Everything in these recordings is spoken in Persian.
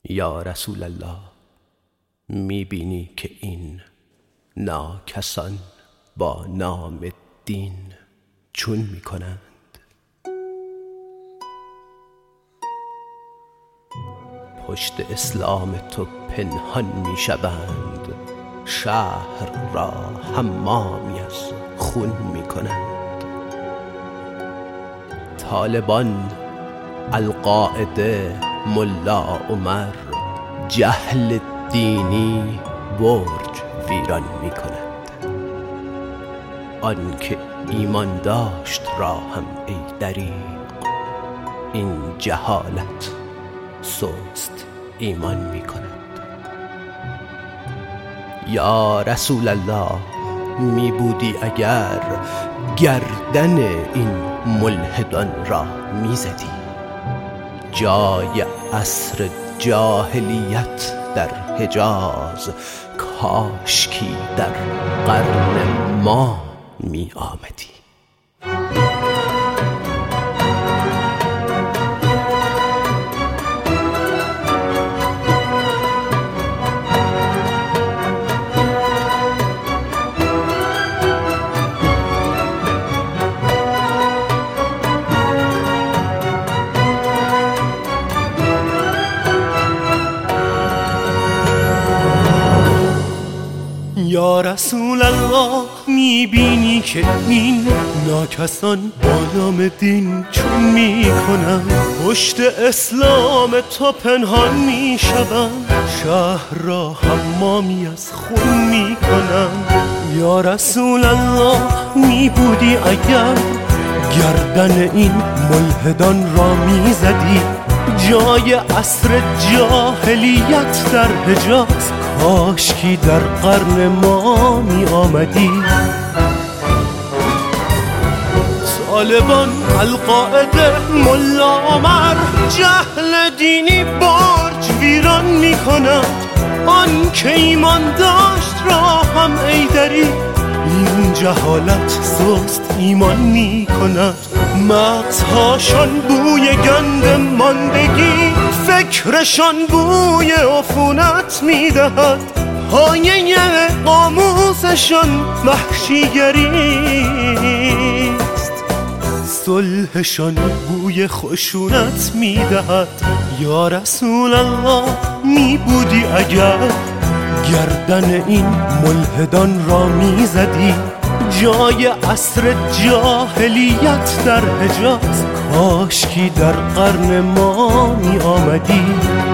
یا رسول الله، میبینی که این ناکسان با نام دین چون میکنند؟ پشت اسلام تو پنهان میشوند، شهر را حمامی از خون میکنند. طالبان، القاعده، ملا عمر، جهل دینی برج ویران میکنند. آن که ایمان داشت را هم ای دریغ، این جهالت سست ایمان میکند. یا رسول الله، می بودی اگر گردن این ملحدان را میزدی، جای عصر جاهلیت در حجاز کاشکی در قرن ما می آمدی. یا رسول الله، میبینی که این ناکسان با نام دین چون میکنن؟ پشت اسلام تو پنهان میشوند، شهر را حمامی از خون میکنن. یا رسول الله، میبودی اگر گردن این ملحدان را میزدی، جای عصر جاهلیت در حجاز کاشکی در قرن ما می آمدی. طالبان، القاعده، ملا عمر، جهل دینی برج ویران می کند. آن که ایمان داشت را هم ای دری، این جهالت سست ایمان می کند. مغزهاشان بوی گند ماندگی، فکرشان بوی عفونت میدهد. پایه قاموسشان وحشیگریست، صلحشان بوی خشونت میدهد. یا رسول الله، میبودی اگر گردن این ملحدان را میزدی، جای عصر جاهلیت در حجاز کاشکی در قرن ما می آمدی.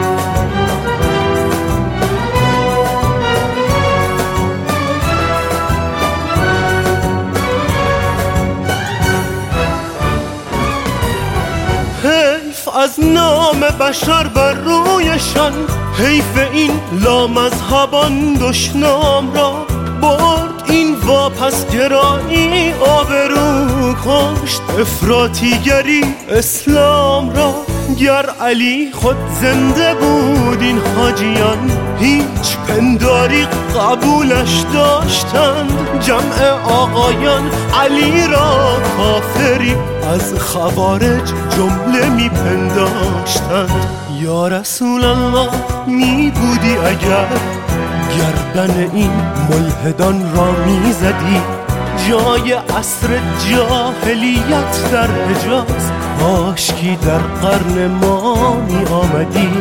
حیف از نام بشر بر رویشان، حیف این لامذهبان دشنام را. برد این واپس گرایی آبرو کشت، افراطیگری اسلام را. گر علی خود زنده بود این حاجیان، هیچ پنداری قبولش داشتند. جمع آقایان علی را کافری از خوارج جمله می پنداشتند. یا رسول الله، می بودی اگر گردن این ملحدان را میزدی، جای عصر جاهلیت در حجاز کاشکی در قرن ما می آمدی.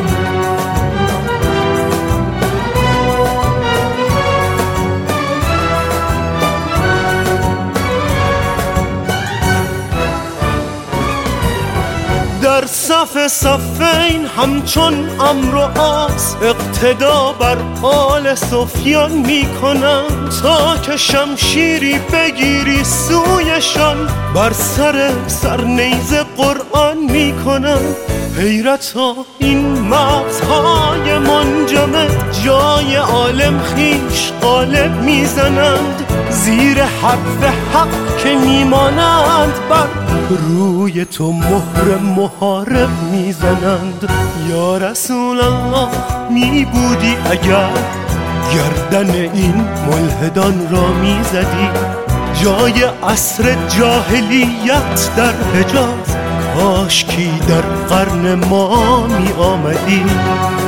در صف صفین همچون عمرو و عاص، اقتدا بر آل سفیان میکنند. تا که شمشیری بگیری سویشان، بر سر نیزه قرآن میکنند. حیرت ها این مغزهای منجمد، جای عالم خیش غالب میزنند. زیر حرف حق که میمانند، بر روی تو مهر محارب میزنند. یا رسول الله، می بودی اگر گردن این ملحدان را میزدی، جای عصر جاهلیت در حجاز کاشکی در قرن ما می آمدی.